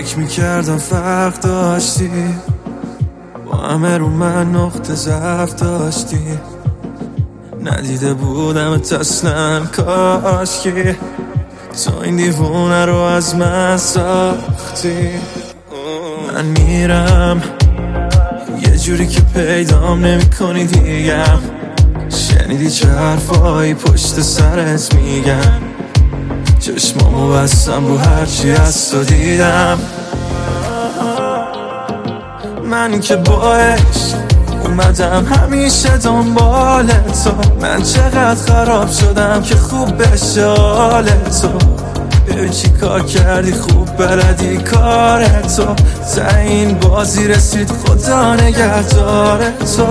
فکر میکردم فرق داشتی، با همه رو من نقطه ضعف داشتی. ندیده بودم اصلا کاشکی تو این دیوونه رو از من ساختی. من میرم یه جوری که پیدام نمی کنی دیگم. شنیدی چه حرفایی پشت سرت میگم؟ چشمامو بستم رو هرچی از تو دیدم. من که با عشق اومدم همیشه دنبال تو. من چقدر خراب شدم که خوب بشه حال تو. ببین چی کار کردی، خوب بلدی کار تو. تا این بازی رسید خدا نگهدار تو.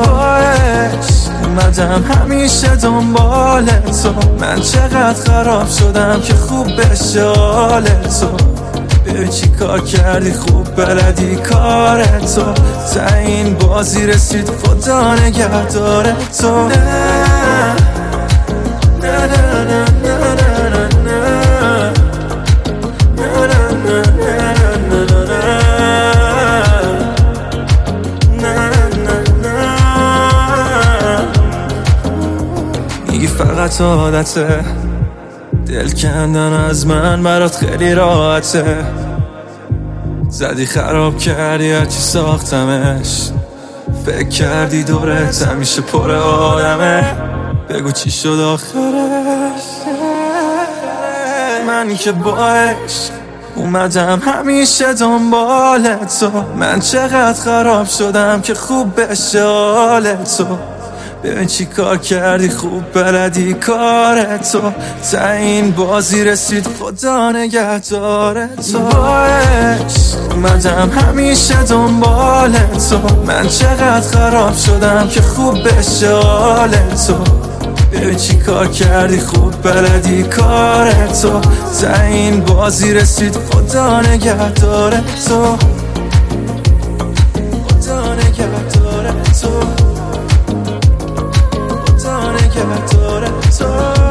اومدم همیشه دنبال تو. من چقدر خراب شدم که خوب بشه حال تو. ببین چی کار کردی، خوب بلدی کار تو. تا این بازی رسید خدا نگهدار تو. نه نه نه نه نه نه میگی فقط عادته، دل کندن از من برات خیلی راحته. زدی خراب کردی هرچی ساختمش. فکر کردی دورت همیشه پر آدمه. بگو چی شد آخرش؟ من که با عشق اومدم همیشه دنبال تو. من چقدر خراب شدم که خوب بشه حال تو. ببین چی کار کردی، خوب بلدی کار تو. تا این بازی رسید خدا نگهدار تو. باش اومدم همیشه دنبال تو. من چقدر خراب شدم که خوب بشه حال تو. ببین چی کار کردی، خوب بلدی کار تو. تا این بازی رسید خدا نگهدار تو. خدا نگهدار تو. خدا نگهدار تو.